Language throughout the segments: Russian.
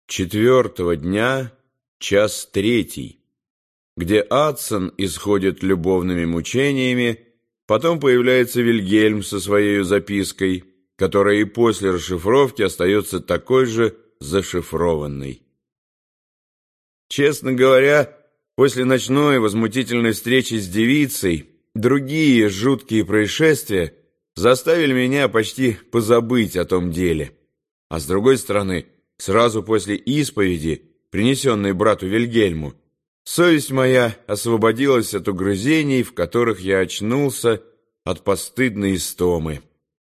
Четвертого дня, час третий, где Адсон исходит любовными мучениями, потом появляется Вильгельм со своей запиской, которая и после расшифровки остается такой же зашифрованной. Честно говоря, после ночной возмутительной встречи с девицей, другие жуткие происшествия заставили меня почти позабыть о том деле. А с другой стороны, сразу после исповеди, принесенной брату Вильгельму, совесть моя освободилась от угрызений, в которых я очнулся от постыдной истомы.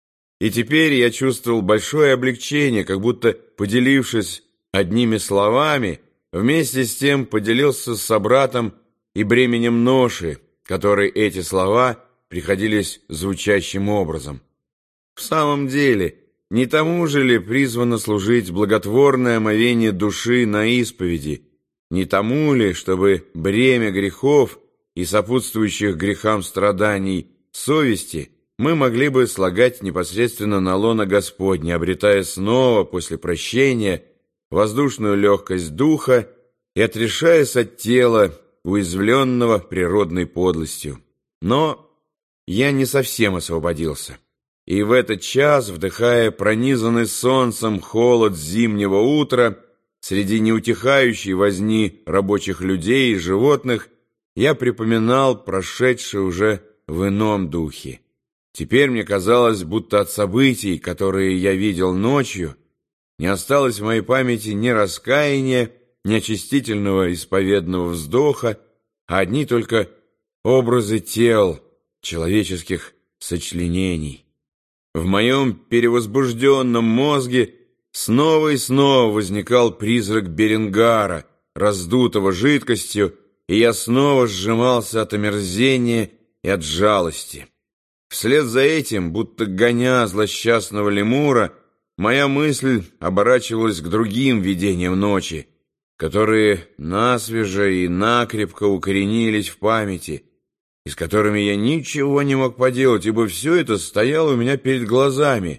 И теперь я чувствовал большое облегчение, как будто, поделившись одними словами, вместе с тем поделился с собратом и бременем ноши, которой эти слова приходились звучащим образом. В самом деле, не тому же ли призвано служить благотворное омовение души на исповеди, не тому ли, чтобы бремя грехов и сопутствующих грехам страданий совести мы могли бы слагать непосредственно на лоно Господне, обретая снова после прощения воздушную легкость духа и отрешаясь от тела, уязвленного природной подлостью. Но я не совсем освободился. И в этот час, вдыхая пронизанный солнцем холод зимнего утра, среди неутихающей возни рабочих людей и животных, я припоминал прошедшее уже в ином духе. Теперь мне казалось, будто от событий, которые я видел ночью, не осталось в моей памяти ни раскаяния, ни очистительного исповедного вздоха, а одни только образы тел, человеческих сочленений. В моем перевозбужденном мозге снова и снова возникал призрак Беренгара, раздутого жидкостью, и я снова сжимался от омерзения и от жалости. Вслед за этим, будто гоня злосчастного лемура, моя мысль оборачивалась к другим видениям ночи, которые насвеже и накрепко укоренились в памяти, и с которыми я ничего не мог поделать, ибо все это стояло у меня перед глазами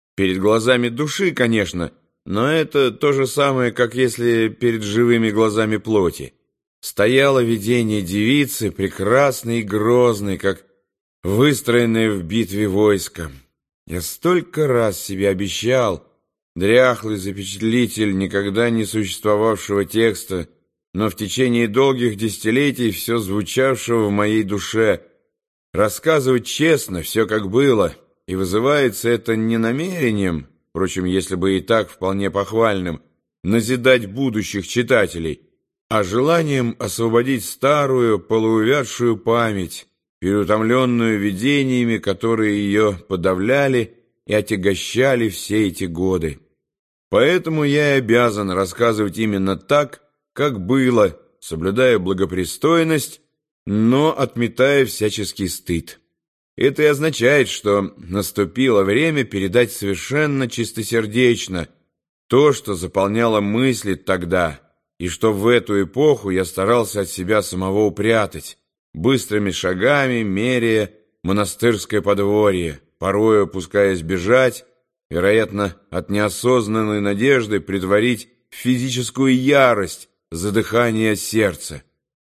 души, конечно, но это то же самое, как если перед живыми глазами плоти. Стояло видение девицы, прекрасной и грозной, как выстроенное в битве войско. Я столько раз себе обещал, дряхлый запечатлитель никогда не существовавшего текста, но в течение долгих десятилетий все звучавшего в моей душе, рассказывать честно все, как было, и вызывается это не намерением, впрочем, если бы и так вполне похвальным, назидать будущих читателей, а желанием освободить старую, полуувядшую память, переутомленную видениями, которые ее подавляли и отягощали все эти годы. Поэтому я и обязан рассказывать именно так, как было, соблюдая благопристойность, но отметая всяческий стыд. Это и означает, что наступило время передать совершенно чистосердечно то, что заполняло мысли тогда, и что в эту эпоху я старался от себя самого упрятать, быстрыми шагами меряя монастырское подворье, порою опускаясь бежать, вероятно, от неосознанной надежды предварить физическую ярость, задыхание сердца.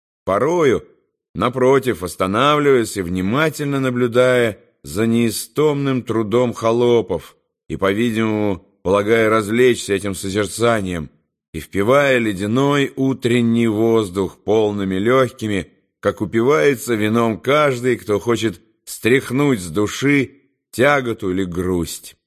Порою, напротив, останавливаясь и внимательно наблюдая за неистомным трудом холопов и, по-видимому, полагая развлечься этим созерцанием и впивая ледяной утренний воздух полными легкими, как упивается вином каждый, кто хочет стряхнуть с души тяготу или грусть.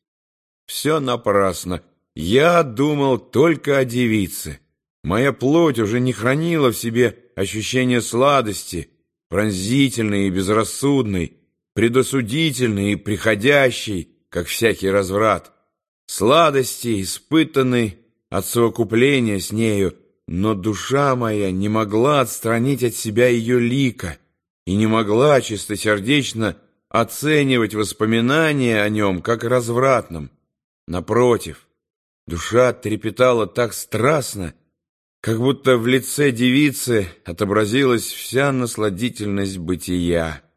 Все напрасно. Я думал только о девице. Моя плоть уже не хранила в себе ощущения сладости, пронзительной и безрассудной, предосудительной и приходящей, как всякий разврат, сладости, испытанной от совокупления с нею, но душа моя не могла отстранить от себя ее лика и не могла чистосердечно оценивать воспоминания о нем как развратном. Напротив, душа трепетала так страстно, как будто в лице девицы отобразилась вся насладительность бытия.